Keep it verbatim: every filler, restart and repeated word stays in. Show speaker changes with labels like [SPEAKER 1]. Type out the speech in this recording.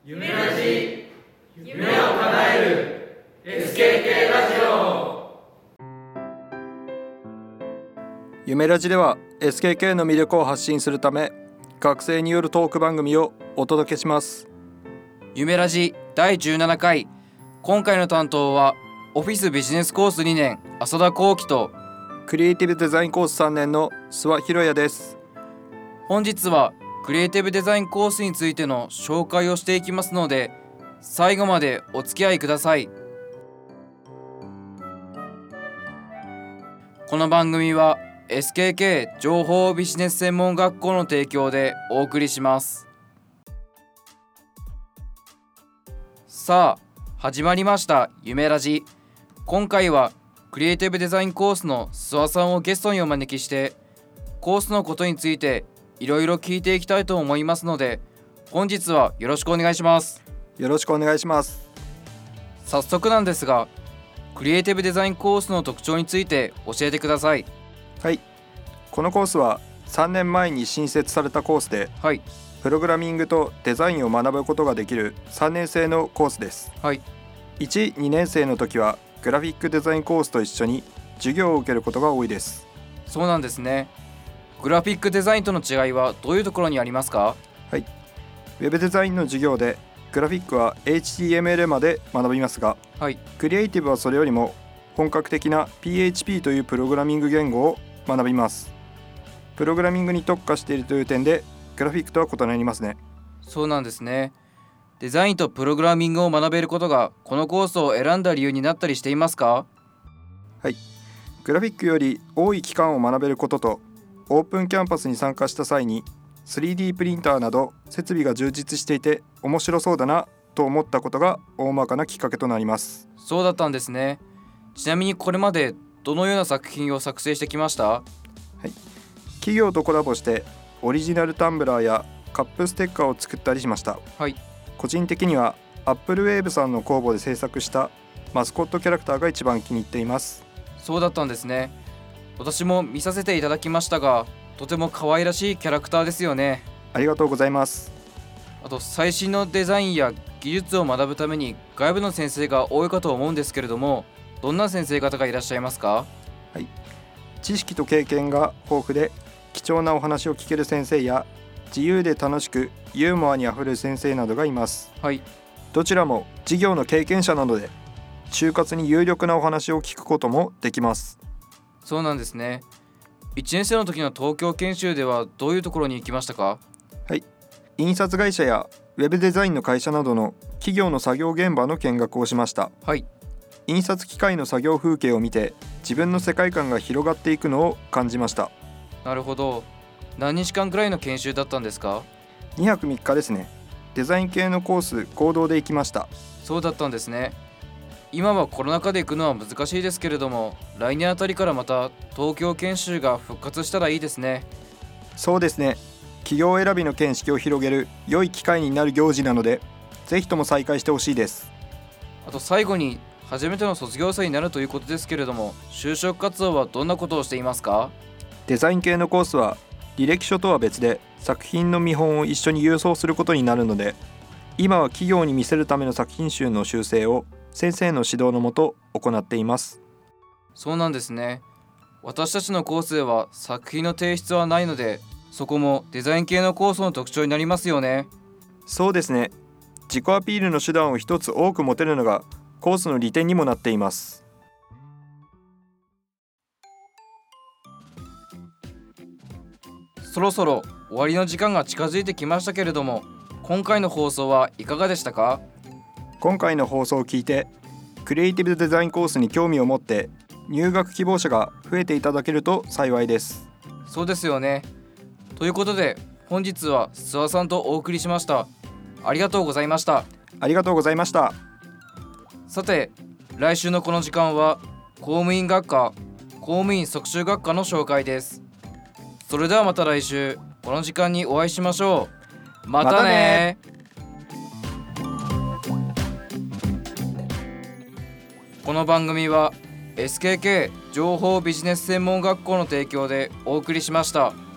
[SPEAKER 1] 夢ラジ、夢を叶える エスケーケー ラジオ。
[SPEAKER 2] 夢ラジでは エスケーケー の魅力を発信するため、学生によるトーク番組をお届けします。
[SPEAKER 3] 夢ラジだいじゅうななかい、今回の担当はオフィスビジネスコースにねん浅田幸輝と
[SPEAKER 2] クリエイティブデザインコースさんねんの諏訪博也です。
[SPEAKER 3] 本日はクリエイティブデザインコースについての紹介をしていきますので、最後までお付き合いください。この番組は エスケーケー 情報ビジネス専門学校の提供でお送りします。さあ始まりました夢ラジ。今回はクリエイティブデザインコースの諏訪さんをゲストにお招きして、コースのことについていろいろ聞いていきたいと思いますので、本日はよろしくお願いします。
[SPEAKER 2] よろしくお願いします。
[SPEAKER 3] 早速なんですが、クリエイティブデザインコースの特徴について教えてください。
[SPEAKER 2] はい、このコースはさんねんまえに新設されたコースで、
[SPEAKER 3] はい、
[SPEAKER 2] プログラミングとデザインを学ぶことができるさんねん生のコースです。
[SPEAKER 3] はい、
[SPEAKER 2] いち、にねん生の時はグラフィックデザインコースと一緒に授業を受けることが多いです。
[SPEAKER 3] そうなんですね。グラフィックデザインとの違いはどういうところにありますか？
[SPEAKER 2] はい、ウェブデザインの授業でグラフィックは エイチティーエムエル まで学びますが、
[SPEAKER 3] はい、
[SPEAKER 2] クリエイティブはそれよりも本格的な ピーエイチピー というプログラミング言語を学びます。プログラミングに特化しているという点でグラフィックとは異なりますね。
[SPEAKER 3] そうなんですね。デザインとプログラミングを学べることがこのコースを選んだ理由になったりしていますか？
[SPEAKER 2] はい、グラフィックより多い期間を学べることと、オープンキャンパスに参加した際に スリーディー プリンターなど設備が充実していて面白そうだなと思ったことが大まかなきっかけとなります。
[SPEAKER 3] そうだったんですね。ちなみにこれまでどのような作品を作成してきました？
[SPEAKER 2] はい、企業とコラボしてオリジナルタンブラーやカップステッカーを作ったりしました。
[SPEAKER 3] はい、
[SPEAKER 2] 個人的には Apple Wave さんの公募で制作したマスコットキャラクターが一番気に入っています。
[SPEAKER 3] そうだったんですね。私も見させていただきましたが、とても可愛らしいキャラクターですよね。
[SPEAKER 2] ありがとうございます。
[SPEAKER 3] あと最新のデザインや技術を学ぶために外部の先生が多いかと思うんですけれども、どんな先生方がいらっしゃいますか？
[SPEAKER 2] はい、知識と経験が豊富で貴重なお話を聞ける先生や、自由で楽しくユーモアにあふれる先生などがいます。
[SPEAKER 3] はい、
[SPEAKER 2] どちらも授業の経験者なので、就活に有力なお話を聞くこともできます。
[SPEAKER 3] そうなんですね。いちねん生の時の東京研修ではどういうところに行きましたか？
[SPEAKER 2] はい、印刷会社やウェブデザインの会社などの企業の作業現場の見学をしました。
[SPEAKER 3] はい、
[SPEAKER 2] 印刷機械の作業風景を見て自分の世界観が広がっていくのを感じました。
[SPEAKER 3] なるほど。何日間くらいの研修だったんですか？
[SPEAKER 2] にはくみっかですね。デザイン系のコース合同で行きました。
[SPEAKER 3] そうだったんですね。今はコロナ禍で行くのは難しいですけれども、来年あたりからまた東京研修が復活したらいいですね。
[SPEAKER 2] そうですね。企業選びの見識を広げる良い機会になる行事なので、ぜひとも再開してほしいです。
[SPEAKER 3] あと最後に、初めての卒業生になるということですけれども、就職活動はどんなことをしていますか？
[SPEAKER 2] デザイン系のコースは履歴書とは別で作品の見本を一緒に郵送することになるので、今は企業に見せるための作品集の修正を先生の指導のもと行っています。
[SPEAKER 3] そうなんですね。私たちのコースでは作品の提出はないので、そこもデザイン系のコースの特徴になりますよね。
[SPEAKER 2] そうですね。自己アピールの手段を一つ多く持てるのがコースの利点にもなっています。
[SPEAKER 3] そろそろ終わりの時間が近づいてきましたけれども、今回の放送はいかがでしたか？
[SPEAKER 2] 今回の放送を聞いてクリエイティブデザインコースに興味を持って入学希望者が増えていただけると幸いです。
[SPEAKER 3] そうですよね。ということで本日は諏訪さんとお送りしました。ありがとうございました。
[SPEAKER 2] ありがとうございました。
[SPEAKER 3] さて、来週のこの時間は公務員学科公務員促習学科の紹介です。それではまた来週この時間にお会いしましょう。またね。またね。この番組は エスケーケー 情報ビジネス専門学校の提供でお送りしました。